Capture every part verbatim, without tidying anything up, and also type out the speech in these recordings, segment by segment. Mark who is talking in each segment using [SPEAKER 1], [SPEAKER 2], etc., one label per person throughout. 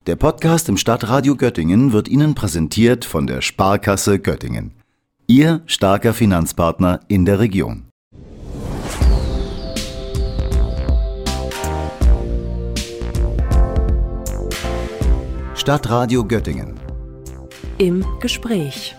[SPEAKER 1] Der Podcast im Stadtradio Göttingen wird Ihnen präsentiert von der Sparkasse Göttingen. Ihr starker Finanzpartner in der Region. Stadtradio Göttingen.
[SPEAKER 2] Im Gespräch.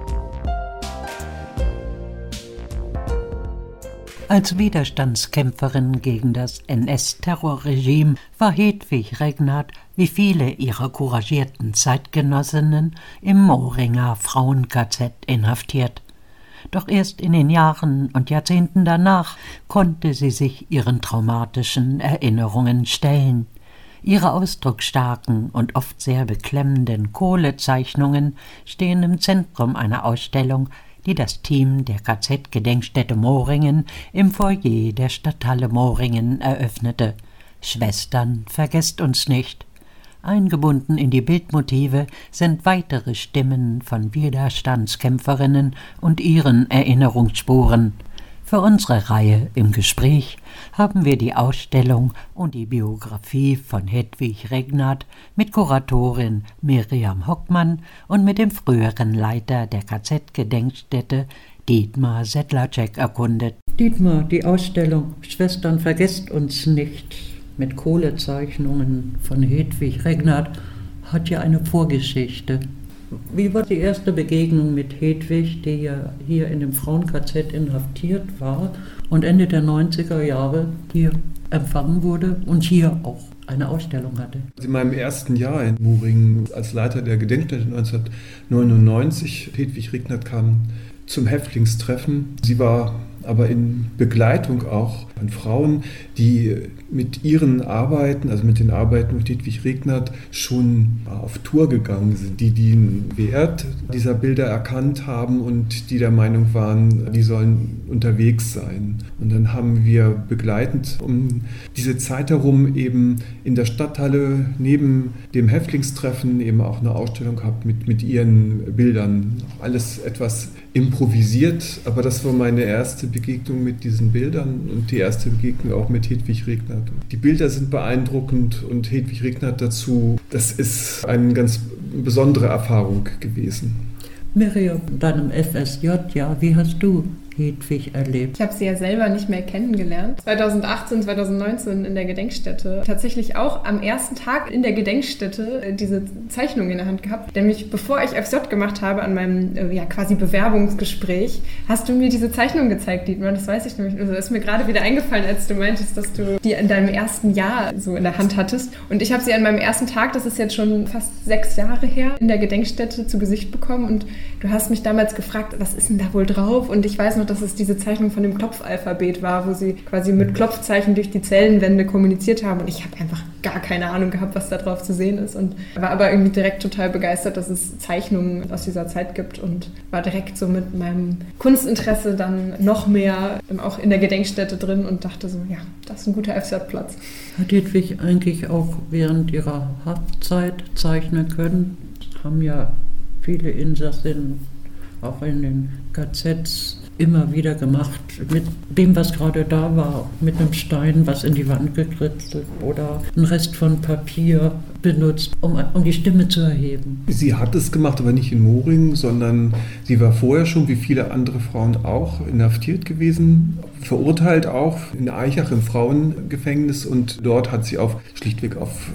[SPEAKER 3] Als Widerstandskämpferin gegen das N S-Terrorregime war Hedwig Regnard, wie viele ihrer couragierten Zeitgenossinnen, im Mohringer Frauen-K Z inhaftiert. Doch erst in den Jahren und Jahrzehnten danach konnte sie sich ihren traumatischen Erinnerungen stellen. Ihre ausdrucksstarken und oft sehr beklemmenden Kohlezeichnungen stehen im Zentrum einer Ausstellung, die das Team der K Z-Gedenkstätte Mohringen im Foyer der Stadthalle Mohringen eröffnete. »Schwestern, vergesst uns nicht«. Eingebunden in die Bildmotive sind weitere Stimmen von Widerstandskämpferinnen und ihren Erinnerungsspuren. Für unsere Reihe im Gespräch haben wir die Ausstellung und die Biografie von Hedwig Regnard mit Kuratorin Miriam Hockmann und mit dem früheren Leiter der K Z-Gedenkstätte Dietmar Sedlacek erkundet. Dietmar, die Ausstellung »Schwestern, vergesst uns nicht« mit Kohlezeichnungen von Hedwig Regnard hat ja eine Vorgeschichte. Wie war die erste Begegnung mit Hedwig, die ja hier in dem Frauen-K Z inhaftiert war und Ende der neunziger Jahre hier empfangen wurde und hier auch eine Ausstellung hatte?
[SPEAKER 4] In meinem ersten Jahr in Mohringen als Leiter der Gedenkstätte neunzehnhundertneunundneunzig, Hedwig Regnard kam zum Häftlingstreffen. Sie war aber in Begleitung auch an Frauen, die mit ihren Arbeiten, also mit den Arbeiten mit Hedwig Regnard, schon auf Tour gegangen sind, die den Wert dieser Bilder erkannt haben und die der Meinung waren, die sollen unterwegs sein. Und dann haben wir begleitend um diese Zeit herum eben in der Stadthalle neben dem Häftlingstreffen eben auch eine Ausstellung gehabt mit, mit ihren Bildern. Alles etwas improvisiert, aber das war meine erste Begegnung mit diesen Bildern und die erste Begegnung auch mit Hedwig Regnard. Die Bilder sind beeindruckend und Hedwig Regnard dazu, das ist eine ganz besondere Erfahrung gewesen.
[SPEAKER 3] Miriam, deinem F S J, ja, wie hast du Hedwig erlebt?
[SPEAKER 5] Ich habe sie ja selber nicht mehr kennengelernt. zweitausendachtzehn, zweitausendneunzehn in der Gedenkstätte. Tatsächlich auch am ersten Tag in der Gedenkstätte diese Zeichnung in der Hand gehabt. Nämlich bevor ich F S J gemacht habe, an meinem ja, quasi Bewerbungsgespräch, hast du mir diese Zeichnung gezeigt, Dietmar. Das weiß ich nämlich. Also das ist mir gerade wieder eingefallen, als du meintest, dass du die in deinem ersten Jahr so in der Hand hattest. Und ich habe sie an meinem ersten Tag, das ist jetzt schon fast sechs Jahre her, in der Gedenkstätte zu Gesicht bekommen. Und du hast mich damals gefragt, was ist denn da wohl drauf? Und ich weiß noch, dass es diese Zeichnung von dem Klopfalphabet war, wo sie quasi mit Klopfzeichen durch die Zellenwände kommuniziert haben. Und ich habe einfach gar keine Ahnung gehabt, was da drauf zu sehen ist. Und war aber irgendwie direkt total begeistert, dass es Zeichnungen aus dieser Zeit gibt. Und war direkt so mit meinem Kunstinteresse dann noch mehr auch in der Gedenkstätte drin und dachte so, ja, das ist ein guter F S J-Platz. Hat
[SPEAKER 3] Hedwig eigentlich auch während ihrer Haftzeit zeichnen können? Das haben ja viele Insassinnen auch in den K Zs immer wieder gemacht, mit dem, was gerade da war, mit einem Stein, was in die Wand gekritzelt oder ein Rest von Papier benutzt, um, um die Stimme zu erheben.
[SPEAKER 4] Sie hat es gemacht, aber nicht in Mohringen, sondern sie war vorher schon, wie viele andere Frauen auch, inhaftiert gewesen, verurteilt auch in Aichach im Frauengefängnis und dort hat sie auf, schlichtweg auf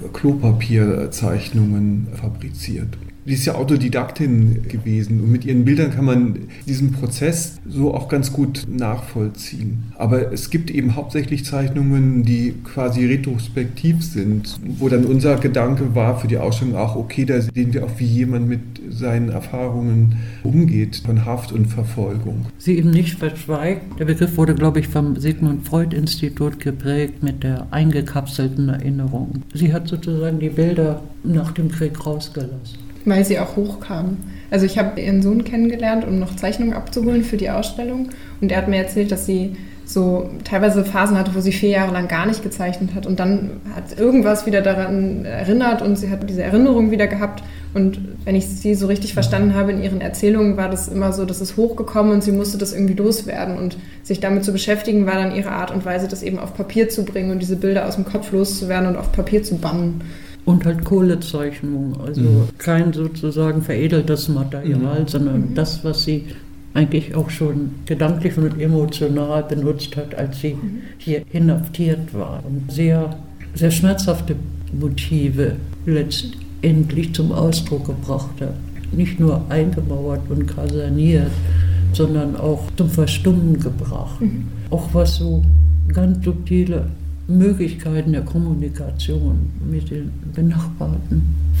[SPEAKER 4] Klopapierzeichnungen fabriziert. Die ist ja Autodidaktin gewesen und mit ihren Bildern kann man diesen Prozess so auch ganz gut nachvollziehen. Aber es gibt eben hauptsächlich Zeichnungen, die quasi retrospektiv sind, wo dann unser Gedanke war für die Ausstellung auch, okay, da sehen wir auch, wie jemand mit seinen Erfahrungen umgeht von Haft und Verfolgung.
[SPEAKER 3] Sie eben nicht verschweigt. Der Begriff wurde, glaube ich, vom Sigmund Freud Institut geprägt mit der eingekapselten Erinnerung. Sie hat sozusagen die Bilder nach dem Krieg rausgelassen.
[SPEAKER 5] Weil sie auch hochkamen. Also ich habe ihren Sohn kennengelernt, um noch Zeichnungen abzuholen für die Ausstellung. Und er hat mir erzählt, dass sie so teilweise Phasen hatte, wo sie vier Jahre lang gar nicht gezeichnet hat. Und dann hat irgendwas wieder daran erinnert und sie hat diese Erinnerung wieder gehabt. Und wenn ich sie so richtig verstanden habe in ihren Erzählungen, war das immer so, dass es hochgekommen und sie musste das irgendwie loswerden. Und sich damit zu beschäftigen, war dann ihre Art und Weise, das eben auf Papier zu bringen und diese Bilder aus dem Kopf loszuwerden und auf Papier zu bannen.
[SPEAKER 3] Und halt Kohlezeichnung, also mhm. kein sozusagen veredeltes Material, mhm. sondern mhm. das, was sie eigentlich auch schon gedanklich und emotional benutzt hat, als sie mhm. hier inhaftiert war. Und sehr, sehr schmerzhafte Motive letztendlich zum Ausdruck gebracht hat. Nicht nur eingemauert und kaserniert, sondern auch zum Verstummen gebracht. Mhm. Auch was so ganz subtile Möglichkeiten der Kommunikation mit den benachbarten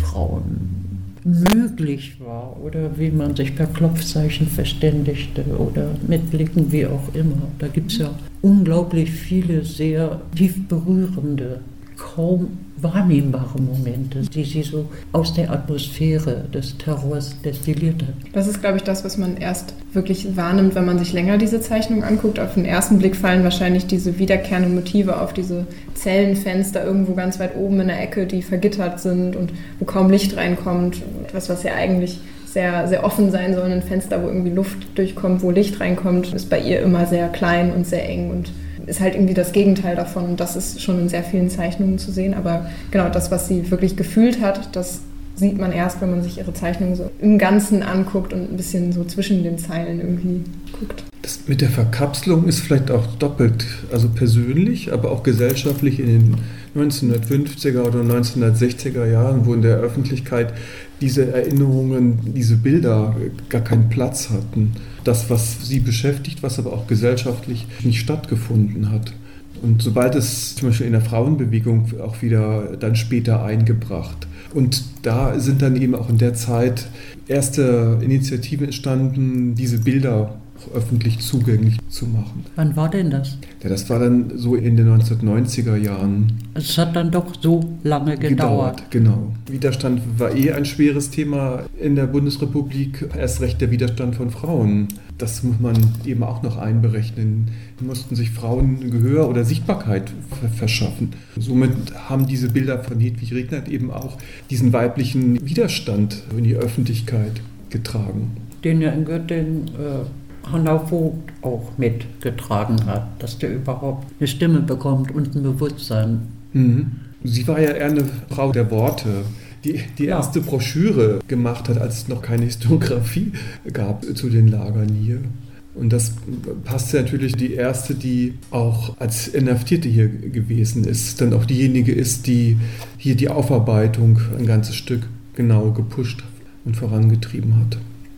[SPEAKER 3] Frauen möglich war oder wie man sich per Klopfzeichen verständigte oder mit Blicken, wie auch immer. Da gibt es ja unglaublich viele sehr tief berührende, kaum wahrnehmbare Momente, die sie so aus der Atmosphäre des Terrors destilliert hat.
[SPEAKER 5] Das ist, glaube ich, das, was man erst wirklich wahrnimmt, wenn man sich länger diese Zeichnung anguckt. Auf den ersten Blick fallen wahrscheinlich diese wiederkehrenden Motive auf, diese Zellenfenster irgendwo ganz weit oben in der Ecke, die vergittert sind und wo kaum Licht reinkommt. Etwas, was ja eigentlich sehr, sehr offen sein soll, ein Fenster, wo irgendwie Luft durchkommt, wo Licht reinkommt, ist bei ihr immer sehr klein und sehr eng und ist halt irgendwie das Gegenteil davon. Und das ist schon in sehr vielen Zeichnungen zu sehen. Aber genau das, was sie wirklich gefühlt hat, das sieht man erst, wenn man sich ihre Zeichnungen so im Ganzen anguckt und ein bisschen so zwischen den Zeilen irgendwie guckt.
[SPEAKER 4] Das mit der Verkapselung ist vielleicht auch doppelt, also persönlich, aber auch gesellschaftlich. In den neunzehnhundertfünfziger oder neunzehnhundertsechziger Jahren, wo in der Öffentlichkeit diese Erinnerungen, diese Bilder gar keinen Platz hatten. Das, was sie beschäftigt, was aber auch gesellschaftlich nicht stattgefunden hat. Und sobald es zum Beispiel in der Frauenbewegung auch wieder dann später eingebracht. Und da sind dann eben auch in der Zeit erste Initiativen entstanden, diese Bilder öffentlich zugänglich zu machen.
[SPEAKER 3] Wann war denn das?
[SPEAKER 4] Ja, das war dann so in den neunzehnhundertneunziger Jahren.
[SPEAKER 3] Es hat dann doch so lange gedauert.
[SPEAKER 4] gedauert. Genau. Widerstand war eh ein schweres Thema in der Bundesrepublik, erst recht der Widerstand von Frauen. Das muss man eben auch noch einberechnen. Die mussten sich Frauen Gehör oder Sichtbarkeit verschaffen. Somit haben diese Bilder von Hedwig Regnert eben auch diesen weiblichen Widerstand in die Öffentlichkeit getragen.
[SPEAKER 3] Den ja in Göttingen äh Hanna Vogt auch mitgetragen hat, dass der überhaupt eine Stimme bekommt und ein Bewusstsein.
[SPEAKER 4] Mhm. Sie war ja eher eine Frau der Worte, die die ja. erste Broschüre gemacht hat, als es noch keine Historiografie gab zu den Lagern hier. Und das passt natürlich, die erste, die auch als Inhaftierte hier gewesen ist, dann auch diejenige ist, die hier die Aufarbeitung ein ganzes Stück genau gepusht und vorangetrieben hat.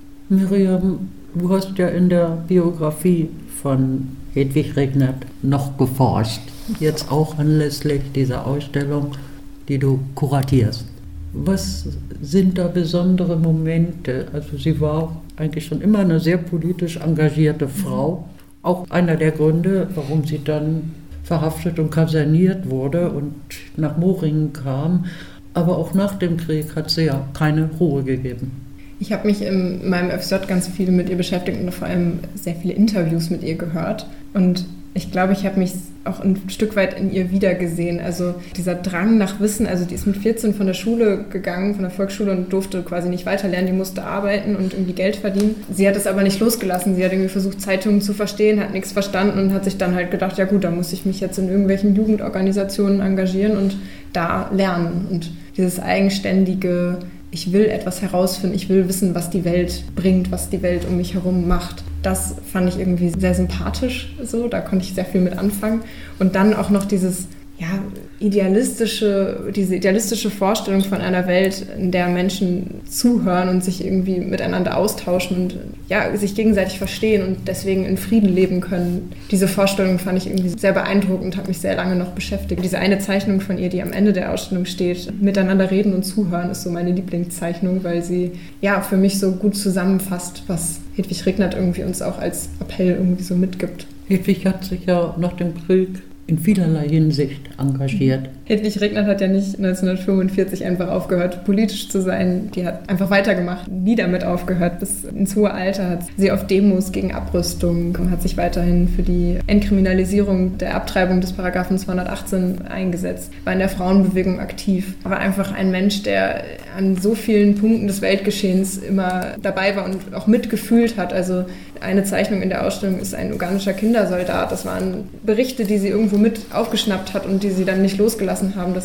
[SPEAKER 3] Miriam, du hast ja in der Biografie von Hedwig Regnert noch geforscht, jetzt auch anlässlich dieser Ausstellung, die du kuratierst. Was sind da besondere Momente? Also sie war eigentlich schon immer eine sehr politisch engagierte Frau, auch einer der Gründe, warum sie dann verhaftet und kaserniert wurde und nach Moringen kam. Aber auch nach dem Krieg hat sie ja keine Ruhe gegeben.
[SPEAKER 5] Ich habe mich in meinem F J ganz viel mit ihr beschäftigt und vor allem sehr viele Interviews mit ihr gehört. Und ich glaube, ich habe mich auch ein Stück weit in ihr wiedergesehen. Also dieser Drang nach Wissen, also die ist mit vierzehn von der Schule gegangen, von der Volksschule und durfte quasi nicht weiterlernen. Die musste arbeiten und irgendwie Geld verdienen. Sie hat es aber nicht losgelassen. Sie hat irgendwie versucht, Zeitungen zu verstehen, hat nichts verstanden und hat sich dann halt gedacht, ja gut, da muss ich mich jetzt in irgendwelchen Jugendorganisationen engagieren und da lernen. Und dieses eigenständige, ich will etwas herausfinden, ich will wissen, was die Welt bringt, was die Welt um mich herum macht. Das fand ich irgendwie sehr sympathisch, so, da konnte ich sehr viel mit anfangen. Und dann auch noch dieses, ja, idealistische, diese idealistische Vorstellung von einer Welt, in der Menschen zuhören und sich irgendwie miteinander austauschen und ja, sich gegenseitig verstehen und deswegen in Frieden leben können. Diese Vorstellung fand ich irgendwie sehr beeindruckend und hat mich sehr lange noch beschäftigt. Diese eine Zeichnung von ihr, die am Ende der Ausstellung steht, miteinander reden und zuhören, ist so meine Lieblingszeichnung, weil sie ja für mich so gut zusammenfasst, was Hedwig Regnert irgendwie uns auch als Appell irgendwie so mitgibt.
[SPEAKER 3] Hedwig hat sich ja nach dem Krieg in vielerlei Hinsicht engagiert.
[SPEAKER 5] Hedwig Regnert hat ja nicht neunzehnhundertfünfundvierzig einfach aufgehört, politisch zu sein. Die hat einfach weitergemacht, nie damit aufgehört. Bis ins hohe Alter hat sie auf Demos gegen Abrüstung, hat sich weiterhin für die Entkriminalisierung der Abtreibung des Paragraphen zweihundertachtzehn eingesetzt, war in der Frauenbewegung aktiv, war einfach ein Mensch, der an so vielen Punkten des Weltgeschehens immer dabei war und auch mitgefühlt hat. Also eine Zeichnung in der Ausstellung ist ein ugandischer Kindersoldat. Das waren Berichte, die sie irgendwo mit aufgeschnappt hat und die sie dann nicht losgelassen haben. Das heißt,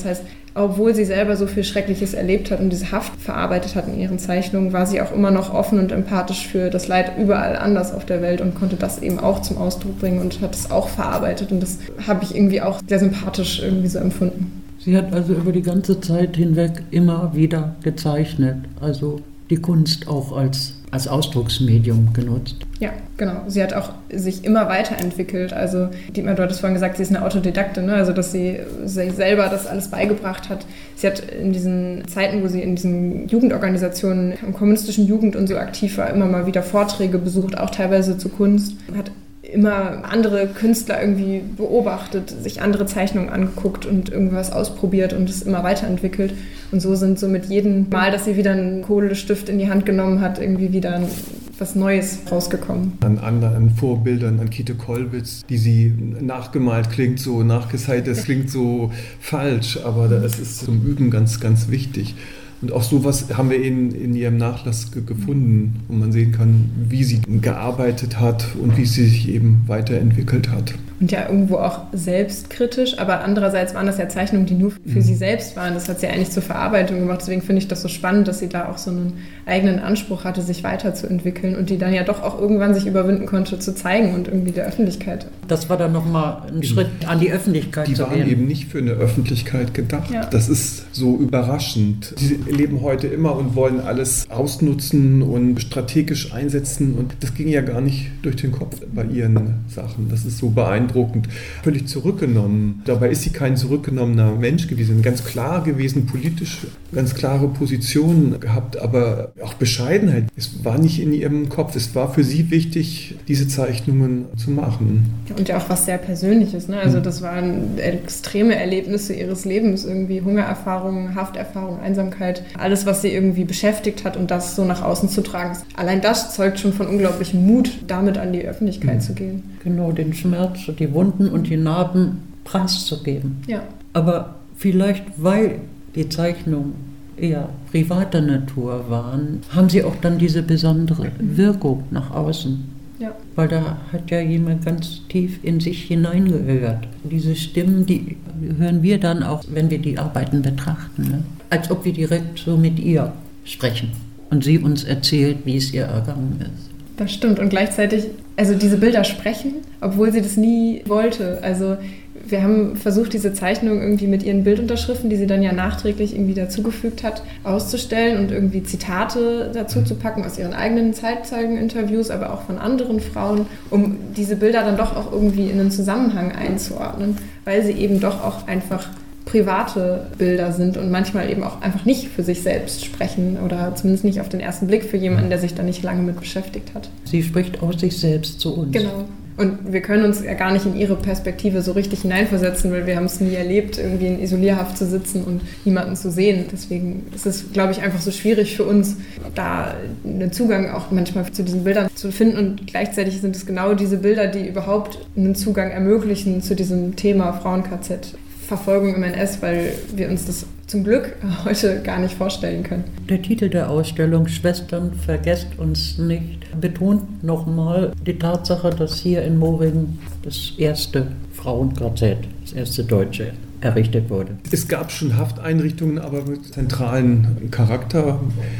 [SPEAKER 5] obwohl sie selber so viel Schreckliches erlebt hat und diese Haft verarbeitet hat in ihren Zeichnungen, war sie auch immer noch offen und empathisch für das Leid überall anders auf der Welt und konnte das eben auch zum Ausdruck bringen und hat es auch verarbeitet. Und das habe ich irgendwie auch sehr sympathisch irgendwie so empfunden.
[SPEAKER 3] Sie hat also über die ganze Zeit hinweg immer wieder gezeichnet, also die Kunst auch als, als Ausdrucksmedium genutzt.
[SPEAKER 5] Ja, genau. Sie hat auch sich immer weiterentwickelt. Also Dietmar, du hattest vorhin gesagt, sie ist eine Autodidaktin, ne? Also dass sie sich selber das alles beigebracht hat. Sie hat in diesen Zeiten, wo sie in diesen Jugendorganisationen, im kommunistischen Jugend und so aktiv war, immer mal wieder Vorträge besucht, auch teilweise zu Kunst. Hat immer andere Künstler irgendwie beobachtet, sich andere Zeichnungen angeguckt und irgendwas ausprobiert und es immer weiterentwickelt. Und so sind so mit jedem Mal, dass sie wieder einen Kohlestift in die Hand genommen hat, irgendwie wieder ein, was Neues rausgekommen.
[SPEAKER 4] An anderen Vorbildern, an Käthe Kollwitz, die sie nachgemalt, klingt so nachgezeichnet, das klingt so falsch, aber das ist zum Üben ganz, ganz wichtig. Und auch sowas haben wir in, in ihrem Nachlass ge- gefunden, wo man sehen kann, wie sie gearbeitet hat und wie sie sich eben weiterentwickelt hat.
[SPEAKER 5] Und ja irgendwo auch selbstkritisch, aber andererseits waren das ja Zeichnungen, die nur für mhm. sie selbst waren. Das hat sie eigentlich zur Verarbeitung gemacht. Deswegen finde ich das so spannend, dass sie da auch so einen eigenen Anspruch hatte, sich weiterzuentwickeln und die dann ja doch auch irgendwann sich überwinden konnte, zu zeigen und irgendwie der Öffentlichkeit.
[SPEAKER 3] Das war dann nochmal ein Schritt an die Öffentlichkeit
[SPEAKER 4] die
[SPEAKER 3] zu
[SPEAKER 4] gehen. Die waren eben nicht für eine Öffentlichkeit gedacht. Ja. Das ist so überraschend. Sie leben heute immer und wollen alles ausnutzen und strategisch einsetzen und das ging ja gar nicht durch den Kopf bei ihren Sachen. Das ist so beeindruckend. Völlig zurückgenommen. Dabei ist sie kein zurückgenommener Mensch gewesen, ganz klar gewesen, politisch ganz klare Positionen gehabt, aber auch Bescheidenheit. Es war nicht in ihrem Kopf. Es war für sie wichtig, diese Zeichnungen zu machen.
[SPEAKER 5] Und ja auch was sehr Persönliches. Ne? Also das waren extreme Erlebnisse ihres Lebens, irgendwie Hungererfahrungen, Hafterfahrungen, Einsamkeit, alles, was sie irgendwie beschäftigt hat und das so nach außen zu tragen. Allein das zeugt schon von unglaublichem Mut, damit an die Öffentlichkeit mhm. zu gehen.
[SPEAKER 3] Genau, den Schmerz, die Wunden und die Narben preiszugeben.
[SPEAKER 5] Ja.
[SPEAKER 3] Aber vielleicht, weil die Zeichnungen eher privater Natur waren, haben sie auch dann diese besondere Wirkung nach außen.
[SPEAKER 5] Ja.
[SPEAKER 3] Weil da hat ja jemand ganz tief in sich hineingehört. Diese Stimmen, die hören wir dann auch, wenn wir die Arbeiten betrachten. Ne? Als ob wir direkt so mit ihr sprechen und sie uns erzählt, wie es ihr ergangen ist.
[SPEAKER 5] Das stimmt und gleichzeitig, also diese Bilder sprechen, obwohl sie das nie wollte. Also wir haben versucht, diese Zeichnung irgendwie mit ihren Bildunterschriften, die sie dann ja nachträglich irgendwie dazugefügt hat, auszustellen und irgendwie Zitate dazu zu packen aus ihren eigenen Zeitzeugeninterviews, aber auch von anderen Frauen, um diese Bilder dann doch auch irgendwie in einen Zusammenhang einzuordnen, weil sie eben doch auch einfach private Bilder sind und manchmal eben auch einfach nicht für sich selbst sprechen oder zumindest nicht auf den ersten Blick für jemanden, der sich da nicht lange mit beschäftigt hat.
[SPEAKER 3] Sie spricht aus sich selbst zu uns.
[SPEAKER 5] Genau. Und wir können uns ja gar nicht in ihre Perspektive so richtig hineinversetzen, weil wir haben es nie erlebt, irgendwie in Isolierhaft zu sitzen und niemanden zu sehen. Deswegen ist es, glaube ich, einfach so schwierig für uns, da einen Zugang auch manchmal zu diesen Bildern zu finden. Und gleichzeitig sind es genau diese Bilder, die überhaupt einen Zugang ermöglichen zu diesem Thema Frauen-K Z. Verfolgung im N S, weil wir uns das zum Glück heute gar nicht vorstellen können.
[SPEAKER 3] Der Titel der Ausstellung Schwestern, vergesst uns nicht betont nochmal die Tatsache, dass hier in Moringen das erste Frauen-K Z, das erste deutsche, errichtet wurde.
[SPEAKER 4] Es gab schon Hafteinrichtungen, aber mit zentralen Charakter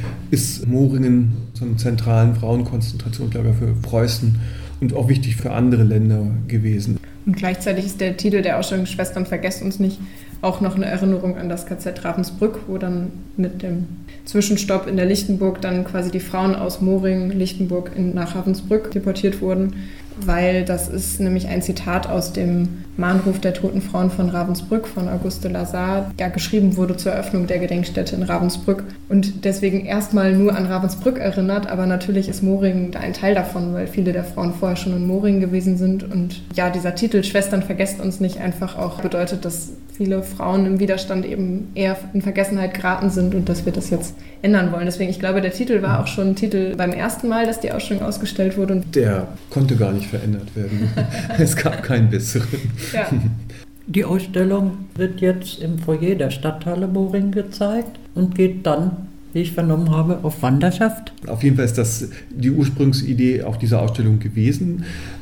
[SPEAKER 4] ist Moringen zum zentralen Frauenkonzentrationslager für Preußen und auch wichtig für andere Länder gewesen.
[SPEAKER 5] Und gleichzeitig ist der Titel der Ausstellung Schwestern, vergesst uns nicht auch noch eine Erinnerung an das K Z Ravensbrück, wo dann mit dem Zwischenstopp in der Lichtenburg dann quasi die Frauen aus Moringen, Lichtenburg in, nach Ravensbrück deportiert wurden, weil das ist nämlich ein Zitat aus dem Mahnruf der toten Frauen von Ravensbrück von Auguste Lazar, der geschrieben wurde zur Eröffnung der Gedenkstätte in Ravensbrück und deswegen erstmal nur an Ravensbrück erinnert, aber natürlich ist Moringen ein Teil davon, weil viele der Frauen vorher schon in Moringen gewesen sind und ja, dieser Titel Schwestern, vergesst uns nicht einfach auch bedeutet, dass viele Frauen im Widerstand eben eher in Vergessenheit geraten sind und dass wir das jetzt ändern wollen. Deswegen, ich glaube, der Titel war auch schon ein Titel beim ersten Mal, dass die Ausstellung ausgestellt wurde. Und
[SPEAKER 4] der konnte gar nicht verändert werden. Es gab keinen besseren.
[SPEAKER 5] Ja.
[SPEAKER 3] Die Ausstellung wird jetzt im Foyer der Stadthalle Moringen gezeigt und geht dann, wie ich vernommen habe, auf Wanderschaft.
[SPEAKER 4] Auf jeden Fall ist das die Ursprungsidee auch dieser Ausstellung gewesen.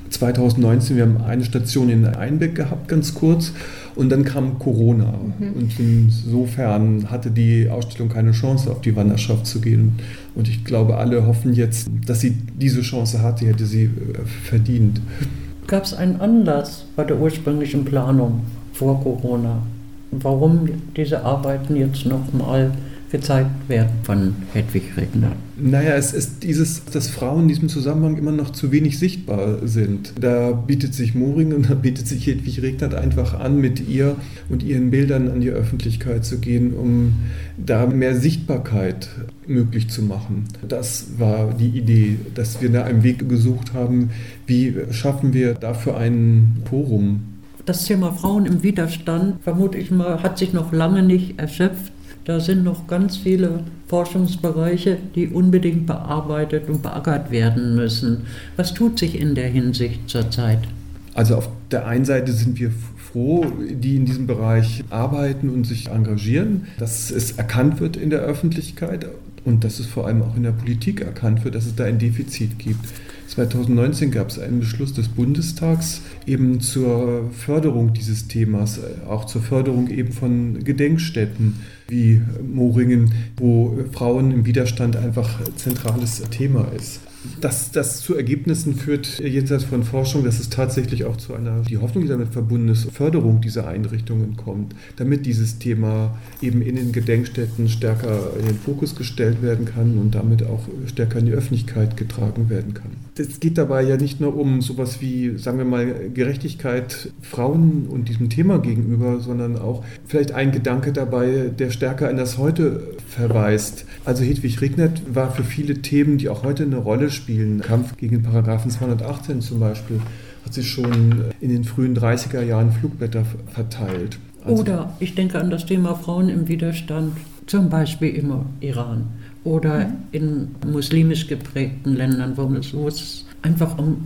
[SPEAKER 4] zweitausendneunzehn, wir haben eine Station in Einbeck gehabt, ganz kurz, und dann kam Corona. Mhm. Und insofern hatte die Ausstellung keine Chance, auf die Wanderschaft zu gehen. Und ich glaube, alle hoffen jetzt, dass sie diese Chance hatte, hätte sie verdient.
[SPEAKER 3] Gab es einen Anlass bei der ursprünglichen Planung vor Corona, warum diese Arbeiten jetzt nochmal gezeigt werden von Hedwig Regner?
[SPEAKER 4] Naja, es ist dieses, dass Frauen in diesem Zusammenhang immer noch zu wenig sichtbar sind. Da bietet sich Moring und da bietet sich Hedwig Regnert einfach an, mit ihr und ihren Bildern an die Öffentlichkeit zu gehen, um da mehr Sichtbarkeit möglich zu machen. Das war die Idee, dass wir da einen Weg gesucht haben, wie schaffen wir dafür ein Forum.
[SPEAKER 3] Das Thema Frauen im Widerstand, vermute ich mal, hat sich noch lange nicht erschöpft. Da sind noch ganz viele Forschungsbereiche, die unbedingt bearbeitet und beackert werden müssen. Was tut sich in der Hinsicht zurzeit?
[SPEAKER 4] Also auf der einen Seite sind wir froh, die in diesem Bereich arbeiten und sich engagieren, dass es erkannt wird in der Öffentlichkeit und dass es vor allem auch in der Politik erkannt wird, dass es da ein Defizit gibt. zweitausendneunzehn gab es einen Beschluss des Bundestags eben zur Förderung dieses Themas, auch zur Förderung eben von Gedenkstätten wie Moringen, wo Frauen im Widerstand einfach zentrales Thema ist. Dass das zu Ergebnissen führt, jenseits von Forschung, dass es tatsächlich auch zu einer, die Hoffnung, die damit verbunden ist, Förderung dieser Einrichtungen kommt, damit dieses Thema eben in den Gedenkstätten stärker in den Fokus gestellt werden kann und damit auch stärker in die Öffentlichkeit getragen werden kann. Es geht dabei ja nicht nur um sowas wie, sagen wir mal, Gerechtigkeit Frauen und diesem Thema gegenüber, sondern auch vielleicht ein Gedanke dabei, der stärker in das Heute verweist. Also Hedwig Regnert war für viele Themen, die auch heute eine Rolle spielen, Kampf gegen Paragraphen zweihundertachtzehn zum Beispiel, hat sie schon in den frühen dreißiger Jahren Flugblätter verteilt. Also
[SPEAKER 3] oder ich denke an das Thema Frauen im Widerstand, zum Beispiel im Iran oder mhm. in muslimisch geprägten Ländern, wo es einfach um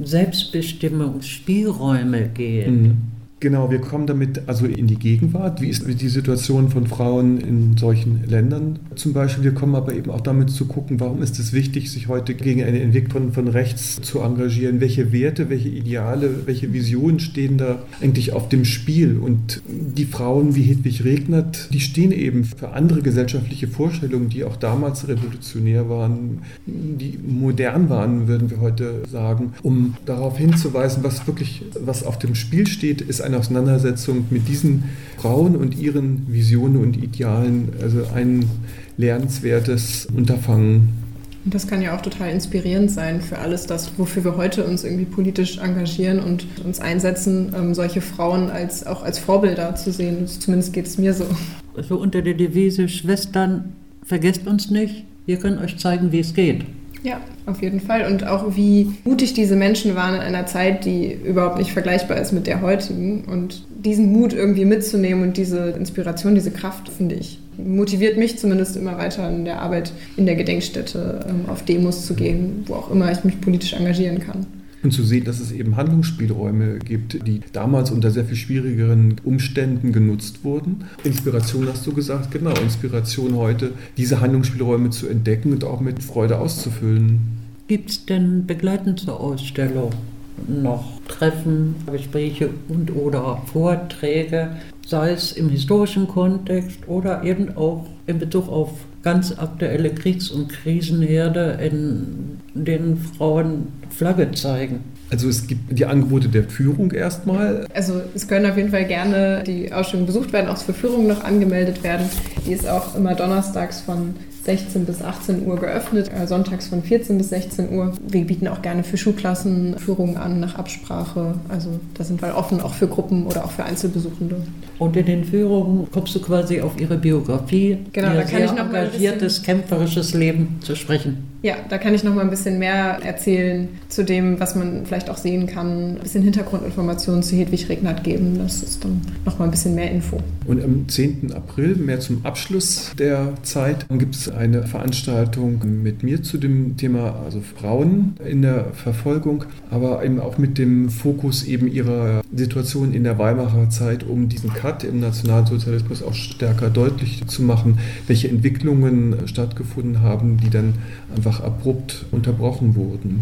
[SPEAKER 3] Selbstbestimmungsspielräume geht.
[SPEAKER 4] Mhm. Genau, wir kommen damit also in die Gegenwart. Wie ist die Situation von Frauen in solchen Ländern zum Beispiel? Wir kommen aber eben auch damit zu gucken, warum ist es wichtig, sich heute gegen eine Entwicklung von rechts zu engagieren? Welche Werte, welche Ideale, welche Visionen stehen da eigentlich auf dem Spiel? Und die Frauen wie Hedwig Regnert, die stehen eben für andere gesellschaftliche Vorstellungen, die auch damals revolutionär waren, die modern waren, würden wir heute sagen, um darauf hinzuweisen, was wirklich, was auf dem Spiel steht, ist eine Auseinandersetzung mit diesen Frauen und ihren Visionen und Idealen, also ein lernenswertes Unterfangen.
[SPEAKER 5] Und das kann ja auch total inspirierend sein für alles das, wofür wir heute uns irgendwie politisch engagieren und uns einsetzen, ähm, solche Frauen als, auch als Vorbilder zu sehen. Zumindest geht es mir so.
[SPEAKER 3] Also unter der Devise Schwestern, vergesst uns nicht, wir können euch zeigen, wie es geht.
[SPEAKER 5] Ja, auf jeden Fall. Und auch wie mutig diese Menschen waren in einer Zeit, die überhaupt nicht vergleichbar ist mit der heutigen. Und diesen Mut irgendwie mitzunehmen und diese Inspiration, diese Kraft, finde ich, motiviert mich zumindest immer weiter in der Arbeit in der Gedenkstätte, auf Demos zu gehen, wo auch immer ich mich politisch engagieren kann.
[SPEAKER 4] Und zu sehen, dass es eben Handlungsspielräume gibt, die damals unter sehr viel schwierigeren Umständen genutzt wurden. Inspiration hast du gesagt, genau, Inspiration heute, diese Handlungsspielräume zu entdecken und auch mit Freude auszufüllen.
[SPEAKER 3] Gibt es denn begleitend zur Ausstellung noch Treffen, Gespräche und oder Vorträge, sei es im historischen Kontext oder eben auch in Bezug auf ganz aktuelle Kriegs- und Krisenherde, in denen Frauen Flagge zeigen?
[SPEAKER 4] Also es gibt die Angebote der Führung erstmal.
[SPEAKER 5] Also es können auf jeden Fall gerne die Ausstellungen besucht werden, auch für Führungen noch angemeldet werden. Die ist auch immer donnerstags von sechzehn bis achtzehn Uhr geöffnet, sonntags von vierzehn bis sechzehn Uhr. Wir bieten auch gerne für Schulklassen Führungen an nach Absprache. Also da sind wir offen, auch für Gruppen oder auch für Einzelbesuchende.
[SPEAKER 3] Und in den Führungen kommst du quasi auf ihre Biografie,
[SPEAKER 5] genau,
[SPEAKER 3] ihr
[SPEAKER 5] da kann
[SPEAKER 3] sehr
[SPEAKER 5] ich noch mal ein
[SPEAKER 3] engagiertes,
[SPEAKER 5] bisschen,
[SPEAKER 3] kämpferisches Leben zu sprechen.
[SPEAKER 5] Ja, da kann ich noch mal ein bisschen mehr erzählen zu dem, was man vielleicht auch sehen kann. Ein bisschen Hintergrundinformationen zu Hedwig Regnert geben. Das ist dann noch mal ein bisschen mehr Info.
[SPEAKER 4] Und am zehnten April, mehr zum Abschluss der Zeit, gibt es eine Veranstaltung mit mir zu dem Thema, also Frauen in der Verfolgung, aber eben auch mit dem Fokus eben ihrer Situation in der Weimarer Zeit, um diesen Cut im Nationalsozialismus auch stärker deutlich zu machen, welche Entwicklungen stattgefunden haben, die dann einfach abrupt unterbrochen wurden.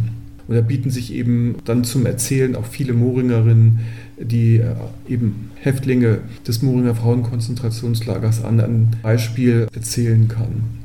[SPEAKER 4] Und da bieten sich eben dann zum Erzählen auch viele Moringerinnen, die eben Häftlinge des Moringer Frauenkonzentrationslagers an, ein Beispiel erzählen kann.